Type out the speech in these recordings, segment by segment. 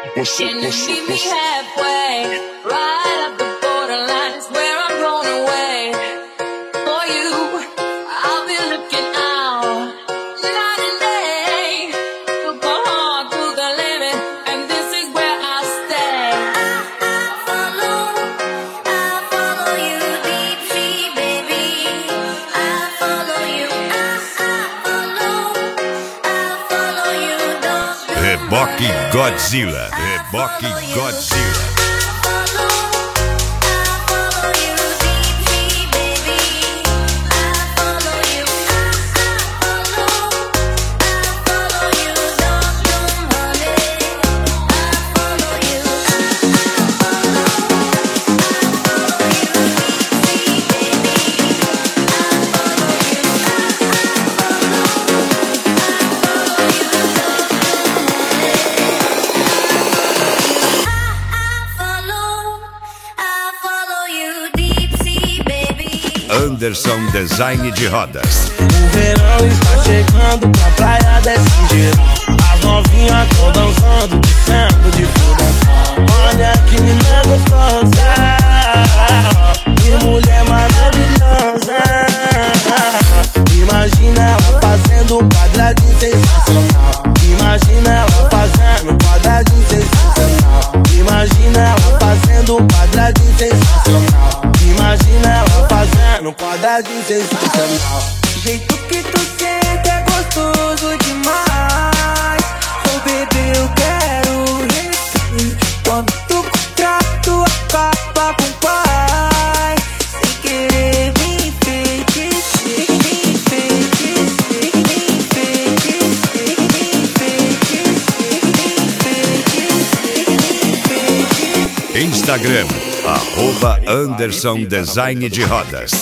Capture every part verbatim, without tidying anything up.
Can you meet me halfway? Right up the borderline is where I'm blown away. For you, I'll be looking out night and day. Put my heart to the limit, and this is where I stay. I follow, I follow you deep sea, baby. I follow you, I, I follow, I follow you. Don't Reboque Godzilla. Reboque Godzilla. Anderson Design de Rodas. O verão está chegando pra praia desse jeito. As novinhas tão dançando, descendo de fuda. Olha que menina gostosa, que mulher maravilhosa. Imagina ela fazendo um quadradinho sensacional. Imagina ela fazendo um quadradinho sensacional. Imagina ela fazendo um quadradinho sensacional. Imagina ela fazendo um quadradinho sensacional. O jeito que tu sente é gostoso demais. Oh bebê, eu quero repetir. Quando tu contrato acaba com o pai, sem querer me enfeitiçar, me enfeitiçar, me enfeitiçar, me enfeitiçar, me enfeitiçar. Instagram, arroba Anderson Design de Rodas.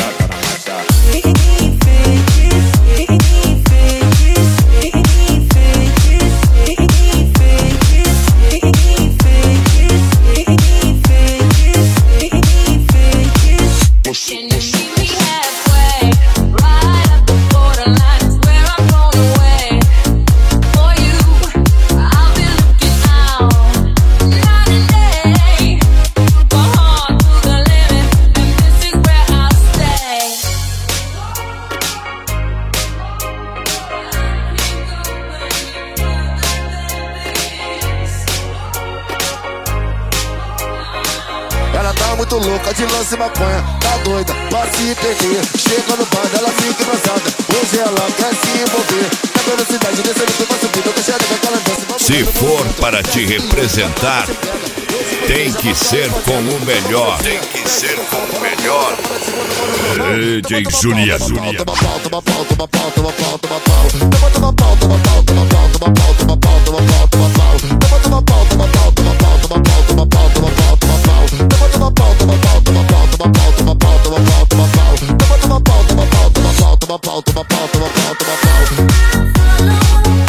Ela tá muito louca de lance e maconha, tá doida, pra se perder. Chega no bar, ela fica embrasada. Hoje ela quer se envolver. Na velocidade, descendo por uma subida, eu quero com aquela dança. Se for para te representar, tem que ser com o melhor. Tem que ser com o melhor. D J Juliano. Toma pau, toma pau, toma pau, toma pau, toma pau. Toma, toma pau, toma pau, toma pau, toma pau, toma pau, toma pau, toma pau. Toma, toma pau, toma pau, toma pau, toma pau, toma pau, toma pau, toma pau. Toma, toma pau, toma pau, toma pau, toma pau, toma pau, toma pau, toma pau. Toma, toma pau, toma pau, toma pau, toma pau, toma pau, toma pau, toma pau.